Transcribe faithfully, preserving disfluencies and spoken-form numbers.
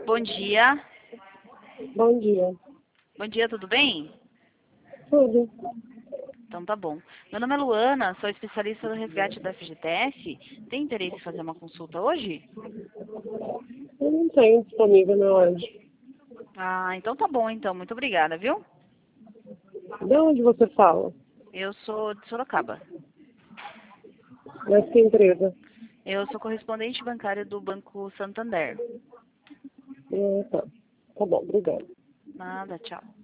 Bom dia. Bom dia. Bom dia, tudo bem? Tudo. Então tá bom. Meu nome é Luana, sou especialista no resgate da F G T S. Tem interesse em fazer uma consulta hoje? Eu não tenho disponível na hoje. Ah, então tá bom então. Muito obrigada, viu? De onde você fala? Eu sou de Sorocaba. Mas que empresa? Eu sou correspondente bancário do Banco Santander. Ah, tá. Tá bom, obrigada. Nada, tchau.